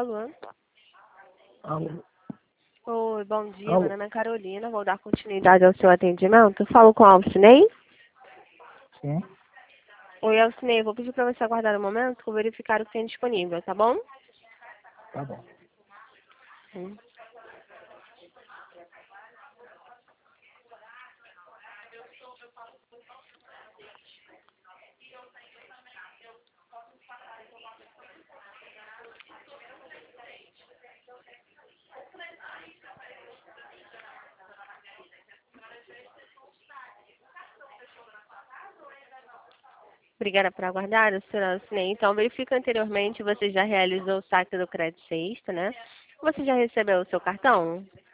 Alô? Alô? Oi, bom dia. Alô? Meu nome é Carolina. Vou dar continuidade ao seu atendimento. Falo com o Alcinei. Sim? Oi, Alcinei. Vou pedir para você aguardar um momento. Vou verificar o que tem disponível, tá bom? Tá bom. Sim. Obrigada por aguardar, senhora Alcinei. Então, verifica anteriormente, você já realizou o saque do crédito sexta, né? Você já recebeu o seu cartão?